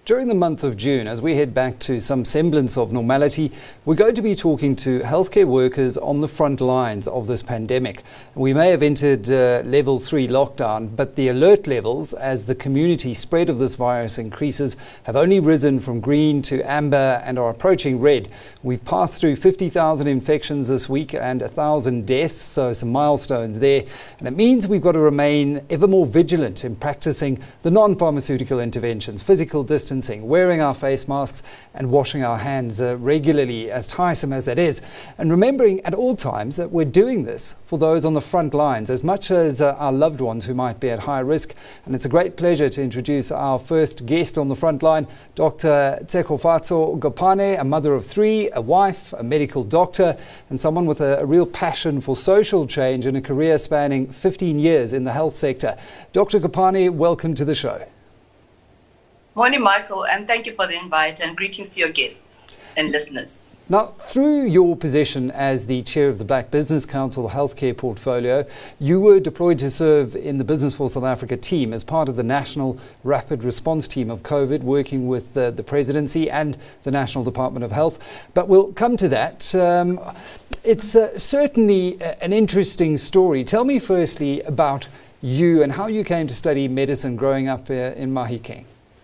During the month of June, as we head back to some semblance of normality, we're going to be talking to healthcare workers on the front lines of this pandemic. We may have entered level 3 lockdown, but the alert levels as the community spread of this virus increases have only risen from green to amber and are approaching red. We've passed through 50,000 infections this week and 1,000 deaths, so some milestones there. And it means we've got to remain ever more vigilant in practicing the non-pharmaceutical interventions, physical distancing, wearing our face masks and washing our hands regularly, as tiresome as that is. And remembering at all times that we're doing this for those on the front lines as much as our loved ones who might be at high risk. And it's a great pleasure to introduce our first guest on the front line, Dr. Tshegofatso Gopane, a mother of 3, a wife, a medical doctor, and someone with a real passion for social change and a career spanning 15 years in the health sector. Dr. Gopane, welcome to the show. Morning, Michael, and thank you for the invite, and greetings to your guests and listeners. Now, through your position as the chair of the Black Business Council Healthcare Portfolio, you were deployed to serve in the Business for South Africa team as part of the National Rapid Response Team of COVID, working with the Presidency and the National Department of Health. But we'll come to that. It's certainly an interesting story. Tell me firstly about you and how you came to study medicine growing up in Mahikeng.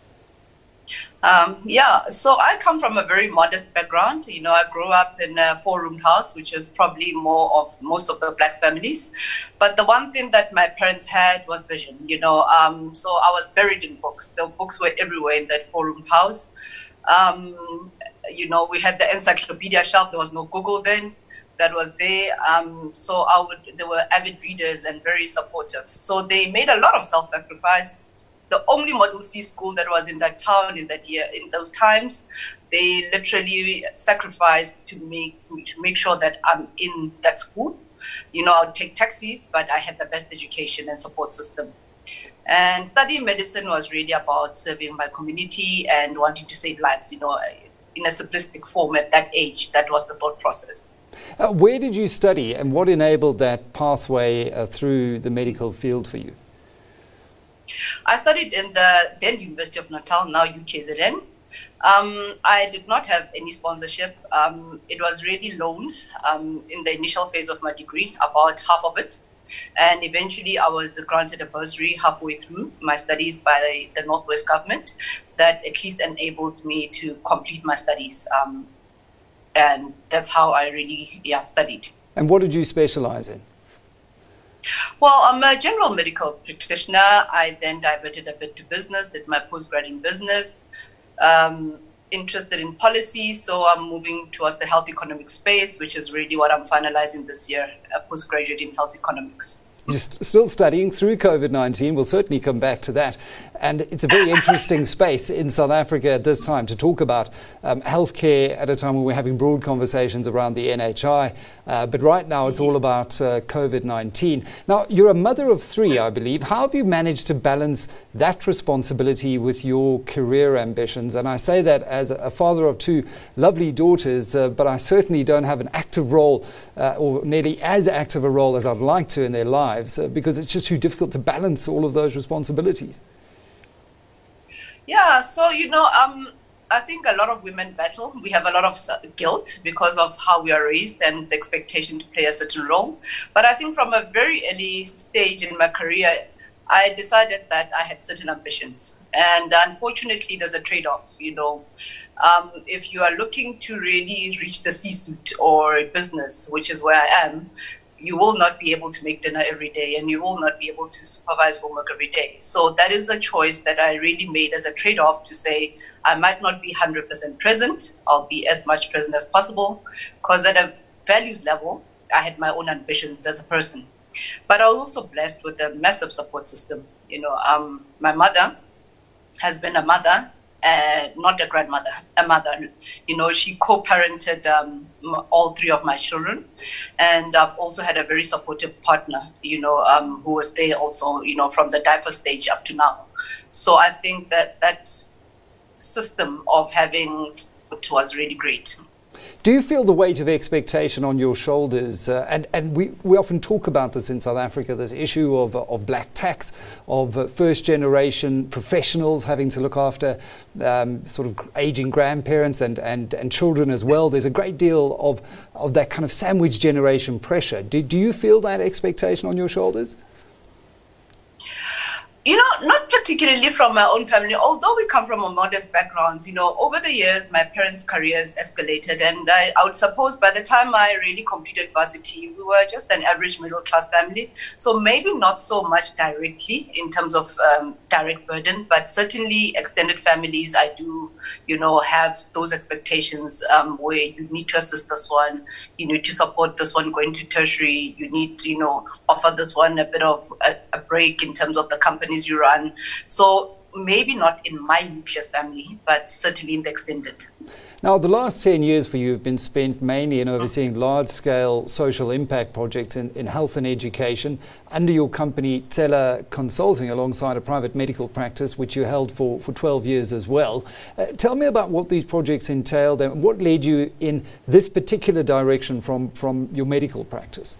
So I come from a very modest background. I grew up in a 4-roomed house, which is probably more of most of the black families. But the one thing that my parents had was vision, so I was buried in books. The books were everywhere in that 4-roomed house. We had the encyclopedia shelf. There was no Google then. That was there. They were avid readers and very supportive. So they made a lot of self-sacrifice. The only Model C school that was in that town in that year, in those times, they literally sacrificed to make sure that I'm in that school. I would take taxis, but I had the best education and support system. And studying medicine was really about serving my community and wanting to save lives, in a simplistic form at that age. That was the thought process. Where did you study and what enabled that pathway through the medical field for you? I studied in the then University of Natal, now UKZN. I did not have any sponsorship. It was really loans in the initial phase of my degree, about half of it. And eventually I was granted a bursary halfway through my studies by the Northwest government that at least enabled me to complete my studies. And that's how I really studied. And what did you specialize in? Well, I'm a general medical practitioner. I then diverted a bit to business, did my postgrad in business, interested in policy. So I'm moving towards the health economics space, which is really what I'm finalizing this year, a postgraduate in health economics. You're still studying through COVID-19. We'll certainly come back to that. And it's a very interesting space in South Africa at this time to talk about healthcare at a time when we're having broad conversations around the NHI. But right now it's all about COVID-19. Now, you're a mother of 3, I believe. How have you managed to balance that responsibility with your career ambitions? And I say that as a father of 2 lovely daughters, but I certainly don't have an active role or nearly as active a role as I'd like to in their lives because it's just too difficult to balance all of those responsibilities. Yeah, so, I think a lot of women battle. We have a lot of guilt because of how we are raised and the expectation to play a certain role. But I think from a very early stage in my career, I decided that I had certain ambitions. And unfortunately, there's a trade-off, If you are looking to really reach the C-suite or a business, which is where I am, you will not be able to make dinner every day and you will not be able to supervise homework every day. So that is a choice that I really made as a trade-off to say, I might not be 100% present. I'll be as much present as possible because at a values level, I had my own ambitions as a person. But I was also blessed with a massive support system. My mother has been a mother, not a grandmother, a mother. She co-parented all 3 of my children. And I've also had a very supportive partner, who was there also, from the diaper stage up to now. So I think that system of having support was really great. Do you feel the weight of expectation on your shoulders? And we often talk about this in South Africa, this issue of black tax, of first-generation professionals having to look after sort of aging grandparents and children as well. There's a great deal of that kind of sandwich generation pressure. Do you feel that expectation on your shoulders? You know, not particularly from my own family, although we come from a modest backgrounds. You know, over the years, my parents' careers escalated, and I would suppose by the time I really completed varsity, we were just an average middle-class family. So maybe not so much directly in terms of direct burden, but certainly extended families, I do, you know, have those expectations where you need to assist this one, you need to support this one going to tertiary, you need to, you know, offer this one a bit of a break in terms of the company you run. So maybe not in my nucleus family, but certainly in the extended. Now, the last 10 years for you have been spent mainly in overseeing large-scale social impact projects in health and education under your company Tela Consulting, alongside a private medical practice which you held for 12 years as well. Tell me about what these projects entailed and what led you in this particular direction from your medical practice.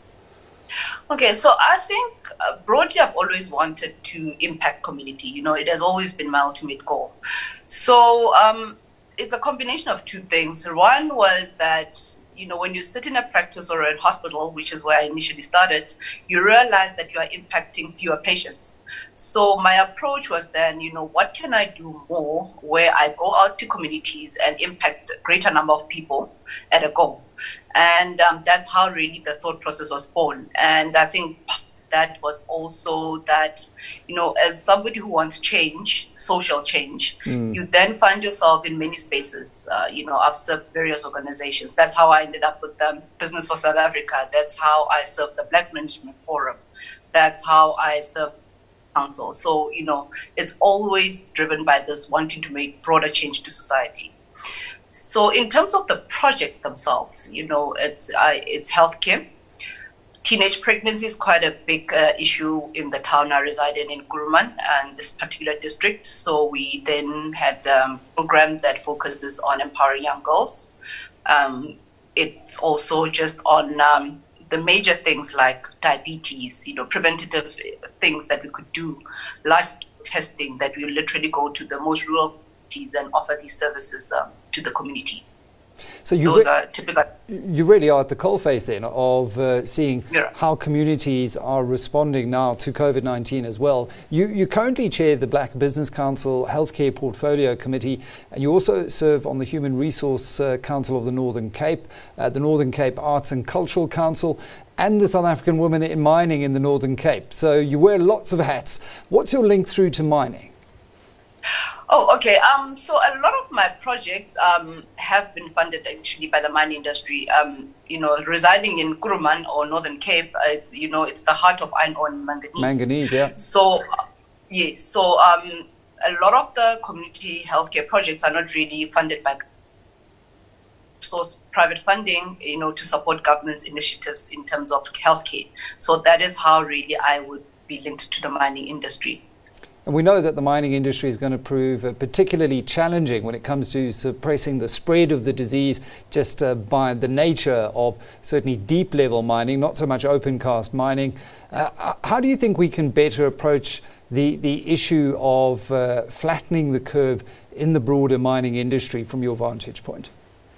Okay, so I think broadly I've always wanted to impact community. You know, it has always been my ultimate goal. So it's a combination of two things. One was that, you know, when you sit in a practice or a hospital, which is where I initially started, you realize that you are impacting fewer patients. So my approach was then, you know, what can I do more where I go out to communities and impact a greater number of people at a go? And that's how really the thought process was born. And I think that was also that, you know, as somebody who wants change, social change, you then find yourself in many spaces. You know, I've served various organizations. That's how I ended up with Business for South Africa. That's how I served the Black Management Forum. That's how I served council. So, you know, it's always driven by this wanting to make broader change to society. So in terms of the projects themselves, you know, it's healthcare. Teenage pregnancy is quite a big issue in the town I reside in Kuruman and this particular district. So we then had a program that focuses on empowering young girls. It's also just on the major things like diabetes, you know, preventative things that we could do, large testing that we literally go to the most rural and offer these services to the communities. So those are typical. You really are at the coalface then of seeing how communities are responding now to COVID-19 as well. You currently chair the Black Business Council Healthcare Portfolio Committee, and you also serve on the Human Resource Council of the Northern Cape, the Northern Cape Arts and Cultural Council, and the South African Women in Mining in the Northern Cape. So you wear lots of hats. What's your link through to mining? Oh, okay. So a lot of my projects have been funded actually by the mining industry. You know, residing in Kuruman or Northern Cape, it's, you know, it's the heart of iron ore and manganese. Manganese, yeah. So, yes. So a lot of the community healthcare projects are not really funded by source private funding, you know, to support government's initiatives in terms of healthcare. So that is how really I would be linked to the mining industry. And we know that the mining industry is going to prove particularly challenging when it comes to suppressing the spread of the disease just by the nature of certainly deep level mining, not so much open cast mining. How do you think we can better approach the issue of flattening the curve in the broader mining industry from your vantage point?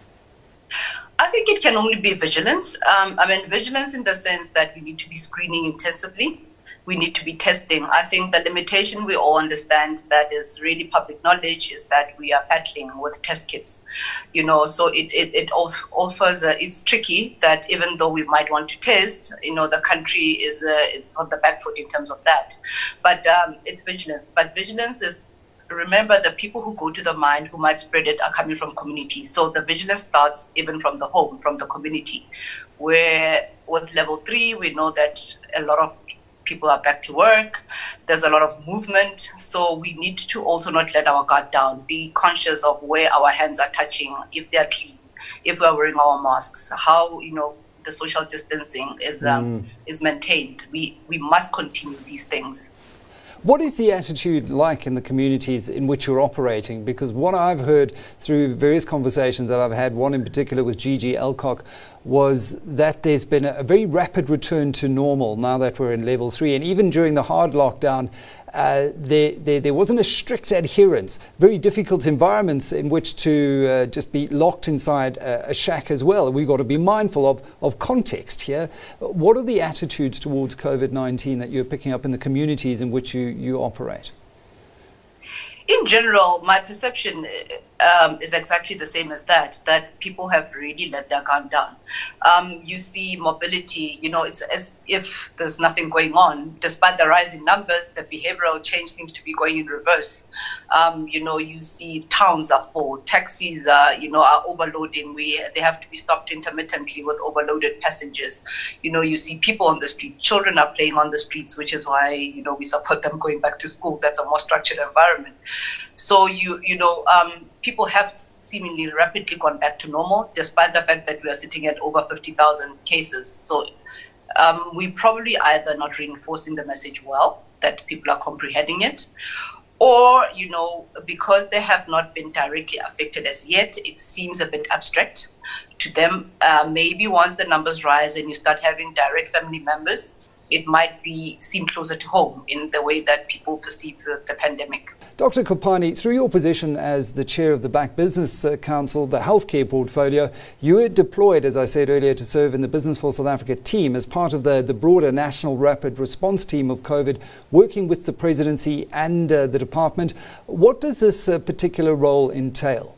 I think it can only be vigilance. I mean, vigilance in the sense that we need to be screening intensively. We need to be testing. I think the limitation we all understand that is really public knowledge is that we are battling with test kits, you know, so it offers, it's tricky that even though we might want to test, you know, the country is it's on the back foot in terms of that. But it's vigilance. But vigilance is, remember, the people who go to the mine who might spread it are coming from communities. So the vigilance starts even from the home, from the community, where with level 3, we know that a lot of people are back to work. There's a lot of movement. So we need to also not let our guard down, be conscious of where our hands are touching, if they're clean, if we're wearing our masks, how, you know, the social distancing is maintained. We must continue these things. What is the attitude like in the communities in which you're operating? Because what I've heard through various conversations that I've had, one in particular with Gigi Elcock, was that there's been a very rapid return to normal now that we're in level 3. And even during the hard lockdown, there wasn't a strict adherence, very difficult environments in which to just be locked inside a shack as well. We've got to be mindful of context here. What are the attitudes towards COVID-19 that you're picking up in the communities in which you operate? In general, my perception is exactly the same as that people have really let their guard down. You see mobility, it's as if there's nothing going on. Despite the rise in numbers, the behavioral change seems to be going in reverse. You see towns are full, taxis are overloading. They have to be stopped intermittently with overloaded passengers. You see people on the street, children are playing on the streets, which is why, we support them going back to school. That's a more structured environment. So, people have seemingly rapidly gone back to normal, despite the fact that we are sitting at over 50,000 cases. So we probably either not reinforcing the message well, that people are comprehending it, or, because they have not been directly affected as yet, it seems a bit abstract to them. Maybe once the numbers rise and you start having direct family members, it might seem closer to home in the way that people perceive the pandemic. Dr. Kopani, through your position as the chair of the Black Business Council, the healthcare portfolio, you were deployed, as I said earlier, to serve in the Business for South Africa team as part of the broader National Rapid Response Team of COVID, working with the presidency and the department. What does this particular role entail?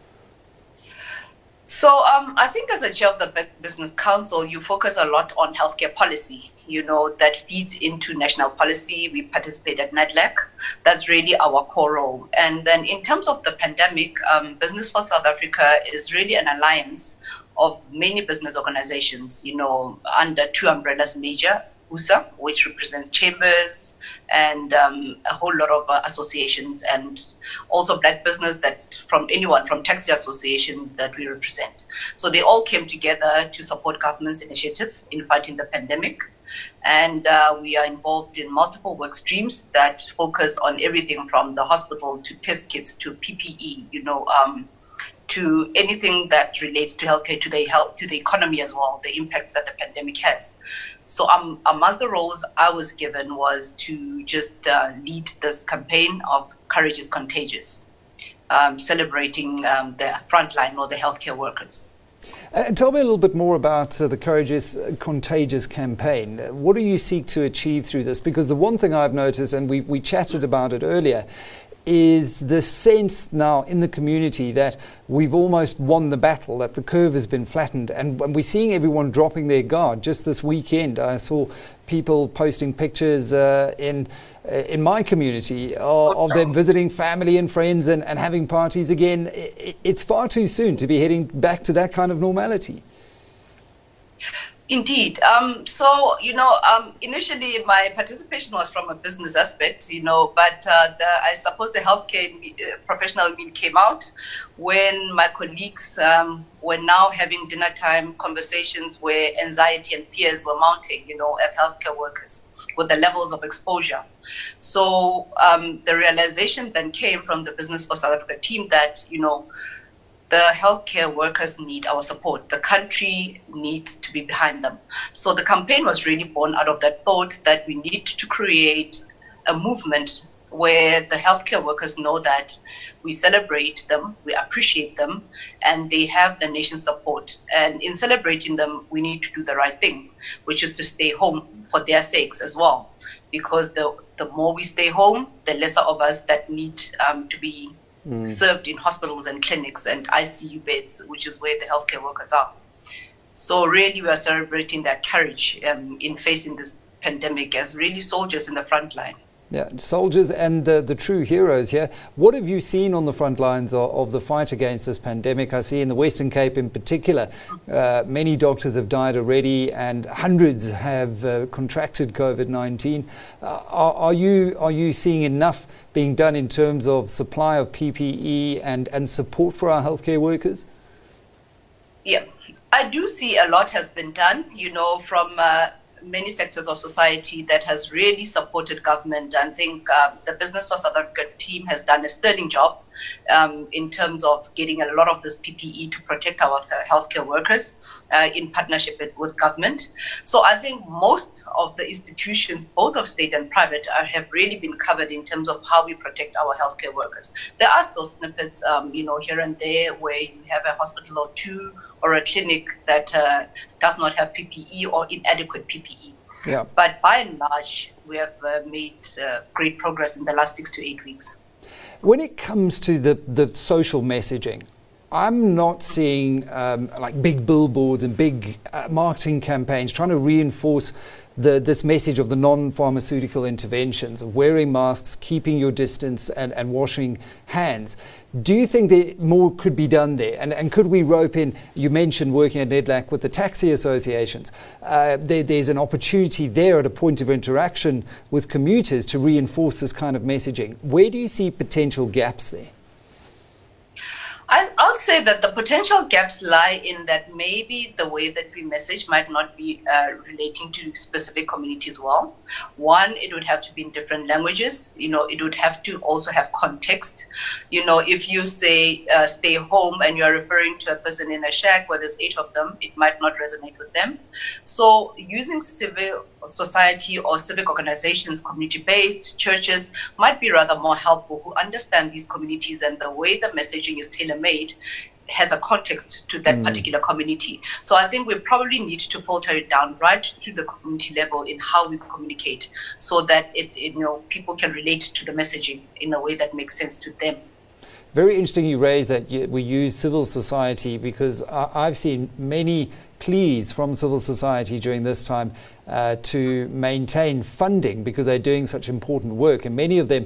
So I think as a chair of the Business Council, you focus a lot on healthcare policy, that feeds into national policy. We participate at NADLAC. That's really our core role. And then in terms of the pandemic, Business for South Africa is really an alliance of many business organizations, under two umbrellas major. BUSA, which represents chambers and a whole lot of associations, and also black business from taxi association that we represent. So they all came together to support government's initiative in fighting the pandemic. And we are involved in multiple work streams that focus on everything from the hospital to test kits to PPE, to anything that relates to healthcare, to the economy as well, the impact that the pandemic has. So amongst the roles I was given was to just lead this campaign of Courage is Contagious, celebrating the frontline or the healthcare workers. Tell me a little bit more about the Courage is Contagious campaign. What do you seek to achieve through this? Because the one thing I've noticed, and we chatted about it earlier, is the sense now in the community that we've almost won the battle, that the curve has been flattened, and we're seeing everyone dropping their guard. Just this weekend, I saw people posting pictures in my community of them visiting family and friends and having parties again. It's far too soon to be heading back to that kind of normality. Indeed. Initially my participation was from a business aspect, but I suppose the healthcare professional in me came out when my colleagues were now having dinner time conversations where anxiety and fears were mounting, as healthcare workers with the levels of exposure. So the realization then came from the Business for South Africa team that, the healthcare workers need our support. The country needs to be behind them. So the campaign was really born out of that thought that we need to create a movement where the healthcare workers know that we celebrate them, we appreciate them, and they have the nation's support. And in celebrating them, we need to do the right thing, which is to stay home for their sakes as well. Because the more we stay home, the lesser of us that need to be served in hospitals and clinics and ICU beds, which is where the healthcare workers are. So really we are celebrating their courage in facing this pandemic as really soldiers in the front line. Yeah, soldiers and the true heroes here. What have you seen on the front lines of the fight against this pandemic? I see in the Western Cape in particular, many doctors have died already and hundreds have contracted COVID-19. Are you seeing enough being done in terms of supply of PPE and support for our healthcare workers? Yeah, I do see a lot has been done, from many sectors of society that has really supported government. I think the Business for South Africa team has done a sterling job in terms of getting a lot of this PPE to protect our healthcare workers in partnership with government. So I think most of the institutions, both of state and private, have really been covered in terms of how we protect our healthcare workers. There are still snippets, here and there where you have a hospital or two or a clinic that does not have PPE or inadequate PPE. Yeah. But by and large, we have made great progress in the last 6 to 8 weeks. When it comes to the social messaging, I'm not seeing like big billboards and big marketing campaigns trying to reinforce this message of the non-pharmaceutical interventions, of wearing masks, keeping your distance and washing hands. Do you think that more could be done there? And could we rope in, you mentioned working at NEDLAC with the taxi associations, there's an opportunity there at a point of interaction with commuters to reinforce this kind of messaging. Where do you see potential gaps there? I'll say that the potential gaps lie in that maybe the way that we message might not be relating to specific communities well. One, it would have to be in different languages. It would have to also have context. If you say stay home and you're referring to a person in a shack where there's 8 of them, it might not resonate with them. So using civil society or civic organizations, community-based churches might be rather more helpful, who understand these communities, and the way the messaging is tailor-made has a context to that particular community. So I think we probably need to filter it down right to the community level in how we communicate, so that people can relate to the messaging in a way that makes sense to them. Very interesting you raise that we use civil society, because I've seen many pleas from civil society during this time to maintain funding, because they're doing such important work, and many of them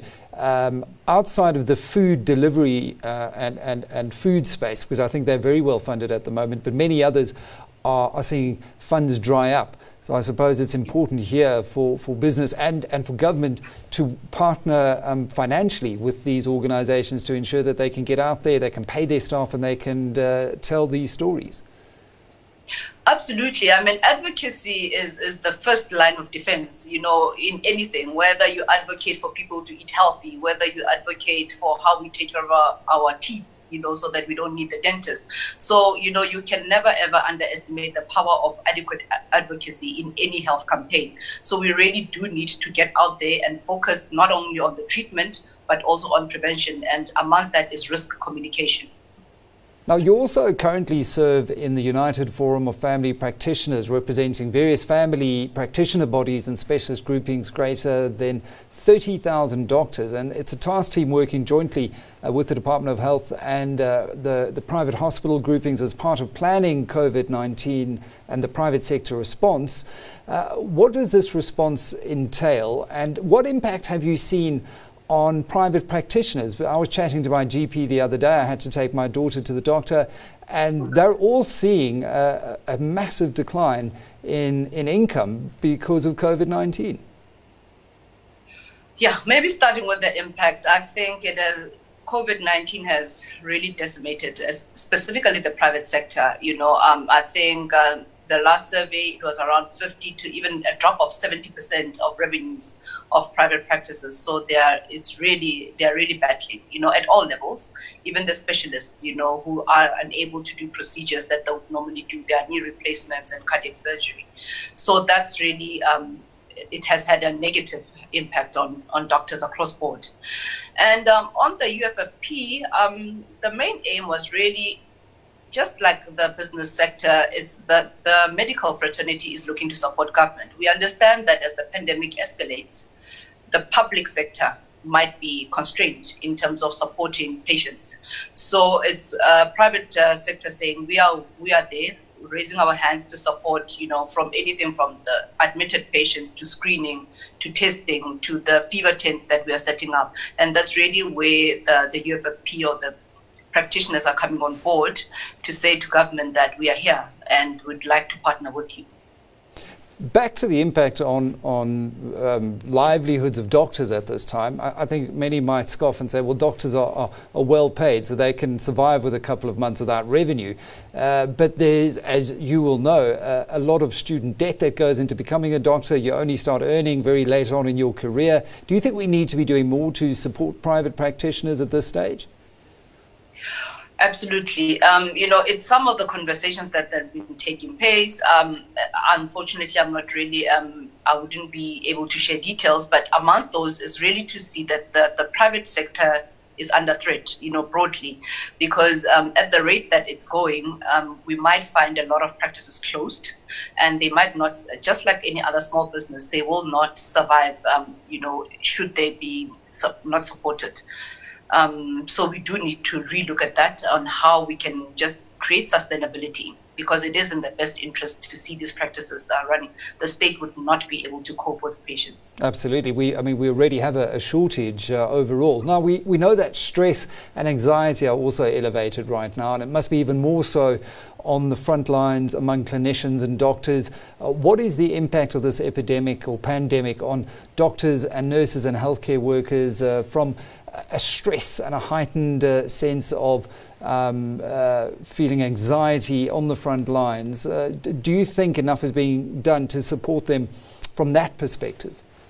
outside of the food delivery and food space, because I think they're very well funded at the moment, but many others are seeing funds dry up. So I suppose it's important here for business and for government to partner financially with these organizations to ensure that they can get out there, they can pay their staff, and they can tell these stories. Absolutely. I mean, advocacy is the first line of defense, in anything, whether you advocate for people to eat healthy, whether you advocate for how we take care of our teeth, so that we don't need the dentist. So, you can never, ever underestimate the power of adequate advocacy in any health campaign. So we really do need to get out there and focus not only on the treatment, but also on prevention. And amongst that is risk communication. Now, you also currently serve in the United Forum of Family Practitioners, representing various family practitioner bodies and specialist groupings greater than 30,000 doctors. And it's a task team working jointly with the Department of Health and the private hospital groupings as part of planning COVID-19 and the private sector response. What does this response entail, and what impact have you seen on private practitioners? I was chatting to my GP the other day. I had to take my daughter to the doctor, and they're all seeing a massive decline in income because of COVID-19. Yeah, maybe starting with the impact. I think COVID-19 has really decimated, specifically the private sector. I think the last survey, it was around 50 to even a drop of 70% of revenues of private practices. So they're really battling, at all levels, even the specialists, who are unable to do procedures that they would normally do, their knee replacements and cardiac surgery. So that's really, it has had a negative impact on doctors across board. And on the UFFP, the main aim was really, just like the business sector, is that the medical fraternity is looking to support government. We understand that as the pandemic escalates, the public sector might be constrained in terms of supporting patients. So it's private sector saying we are there, raising our hands to support, from anything from the admitted patients to screening, to testing, to the fever tents that we are setting up. And that's really where the UFFP or the practitioners are coming on board to say to government that we are here and would like to partner with you. Back to the impact on livelihoods of doctors at this time. I think many might scoff and say, well, doctors are well paid, so they can survive with a couple of months without revenue. But there's, as you will know, a lot of student debt that goes into becoming a doctor. You only start earning very late on in your career. Do you think we need to be doing more to support private practitioners at this stage? Absolutely. It's some of the conversations that have been taking place. Unfortunately, I'm not really, I wouldn't be able to share details, but amongst those is really to see that the private sector is under threat, broadly, because at the rate that it's going, we might find a lot of practices closed, and they might not, just like any other small business, they will not survive, should they be not supported. So we do need to relook at that on how we can just create sustainability, because it is in the best interest to see these practices that are running. The state would not be able to cope with patients. Absolutely. We already have a shortage overall. Now, we know that stress and anxiety are also elevated right now, and it must be even more so on the front lines among clinicians and doctors. What is the impact of this epidemic or pandemic on doctors and nurses and healthcare workers from a stress and a heightened sense of feeling anxiety on the front lines? Do you think enough is being done to support them from that perspective?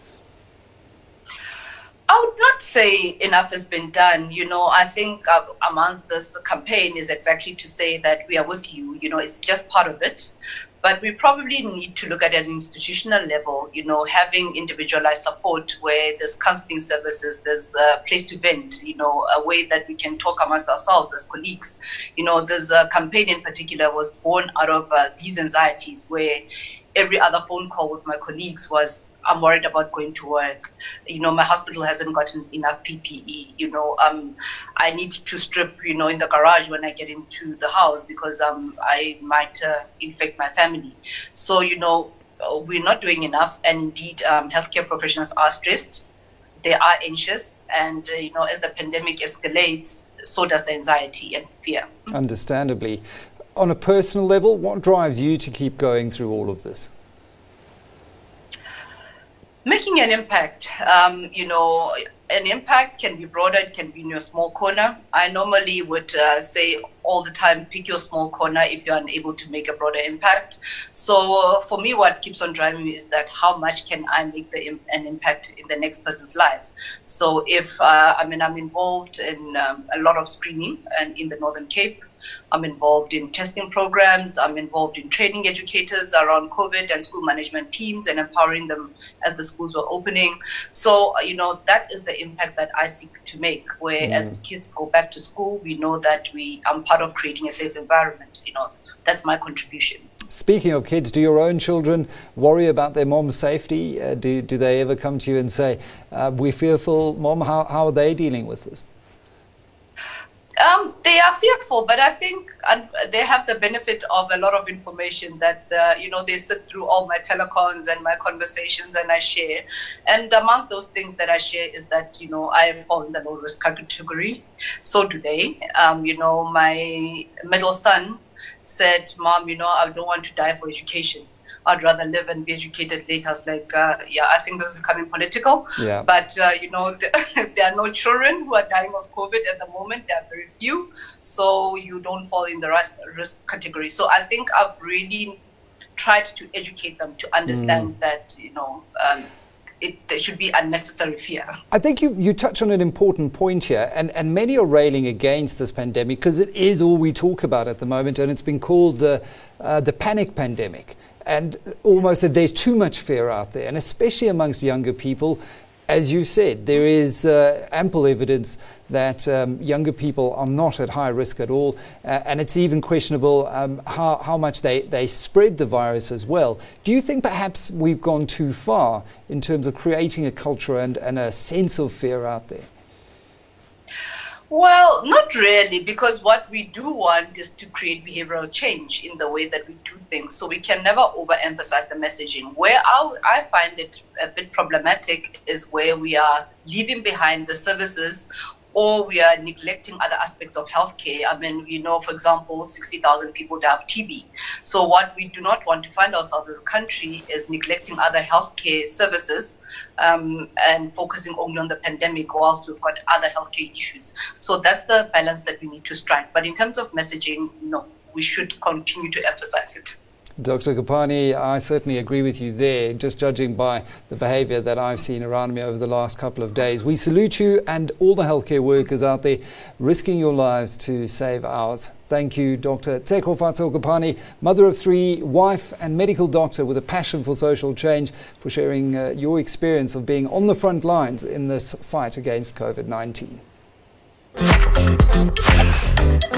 I would not say enough has been done. I think amongst this campaign is exactly to say that we are with you. It's just part of it. But we probably need to look at an institutional level, having individualized support where there's counseling services, there's a place to vent, a way that we can talk amongst ourselves as colleagues. There's a campaign in particular was born out of these anxieties where every other phone call with my colleagues was, I'm worried about going to work. My hospital hasn't gotten enough PPE. I need to strip, in the garage when I get into the house because I might infect my family. So, we're not doing enough. And indeed, healthcare professionals are stressed. They are anxious. And, as the pandemic escalates, so does the anxiety and fear. Understandably. On a personal level, what drives you to keep going through all of this? Making an impact. An impact can be broader, it can be in your small corner. I normally would say all the time, pick your small corner if you're unable to make a broader impact. So for me, what keeps on driving me is that how much can I make an impact in the next person's life? So if, I'm involved in a lot of screening and in the Northern Cape. I'm involved in testing programs. I'm involved in training educators around COVID and school management teams and empowering them as the schools were opening. So, that is the impact that I seek to make, where as kids go back to school, we know that I'm part of creating a safe environment. That's my contribution. Speaking of kids, do your own children worry about their mom's safety? Do they ever come to you and say, we're fearful, Mom? How are they dealing with this? They are fearful, but I think they have the benefit of a lot of information that, they sit through all my telecons and my conversations and I share. And amongst those things that I share is that, I fall in the low risk category. So do they. My middle son said, Mom, I don't want to die for education. I'd rather live and be educated later. I was like, I think this is becoming political. Yeah. But, there are no children who are dying of COVID at the moment. There are very few. So you don't fall in the risk category. So I think I've really tried to educate them to understand that, there should be unnecessary fear. I think you touch on an important point here, and many are railing against this pandemic because it is all we talk about at the moment, and it's been called the panic pandemic. And almost that there's too much fear out there, and especially amongst younger people. As you said, there is ample evidence that younger people are not at high risk at all, and it's even questionable how much they spread the virus as well. Do you think perhaps we've gone too far in terms of creating a culture and a sense of fear out there? Well, not really, because what we do want is to create behavioral change in the way that we do things. So we can never overemphasize the messaging. Where I find it a bit problematic is where we are leaving behind the services or we are neglecting other aspects of healthcare. I mean, we know, for example, 60,000 people die of TB. So what we do not want to find ourselves as a country is neglecting other healthcare services and focusing only on the pandemic whilst we've got other healthcare issues. So that's the balance that we need to strike. But in terms of messaging, no, we should continue to emphasize it. Dr. Kopane, I certainly agree with you there, just judging by the behaviour that I've seen around me over the last couple of days. We salute you and all the healthcare workers out there risking your lives to save ours. Thank you, Dr. Tsekofatso Kopane, mother of 3, wife and medical doctor with a passion for social change, for sharing your experience of being on the front lines in this fight against COVID-19.